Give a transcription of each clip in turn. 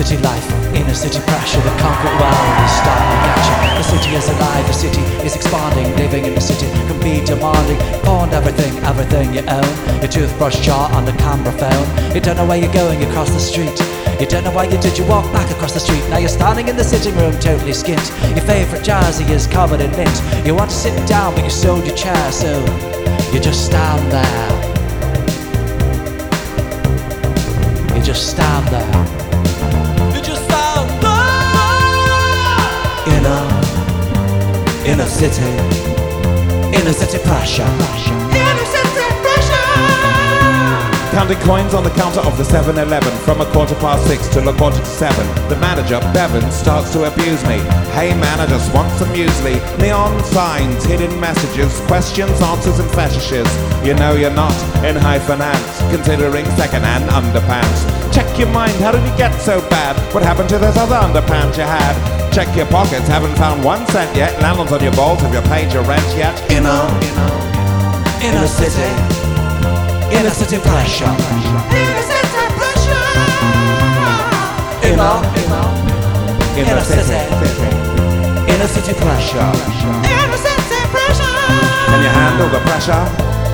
city life, inner city pressure. The concrete world is starting to catch you. The city is alive, the city is expanding. Living in the city can be demanding. Pawned everything you own. Your toothbrush jar on the camera phone. You don't know where you're going across the street. You don't know why you did, you walk back across the street. Now you're standing in the sitting room totally skint. Your favourite jazzy is covered in lint. You want to sit down but you sold your chair, so you just stand there. You just stand there. You just stand there. In a city pressure. Counting coins on the counter of the 7-Eleven from 6:15 till 7:15. The manager, Bevan, starts to abuse me. Hey man, I just want some muesli. Neon signs, hidden messages, questions, answers and fetishes. You know you're not in high finance, considering second-hand underpants. Check your mind, how did it get so bad? What happened to those other underpants you had? Check your pockets, haven't found 1 cent yet. Landlord's on your balls, have you paid your rent yet? In a city pressure. In a city pressure. In a city pressure. Can you handle the pressure?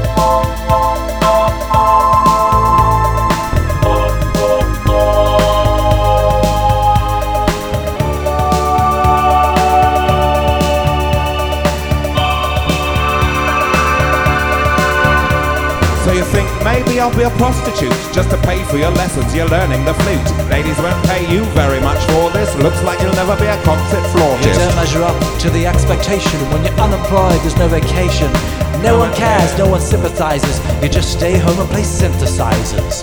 So you think maybe I'll be a prostitute just to pay for your lessons, you're learning the flute. Ladies won't pay you very much for this. Looks like you'll never be a concert flautist. You don't measure up to the expectation. When you're unemployed, there's no vacation. No one cares, no one sympathizes. You just stay home and play synthesizers.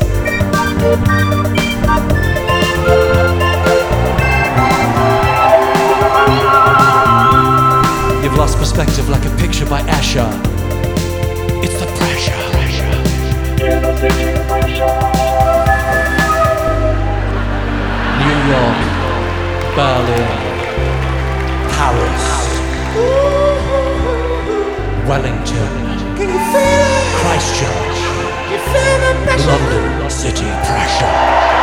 You've lost perspective like a picture by Escher. It's the pressure. New York, Berlin, Paris, Wellington, Christchurch, London City pressure.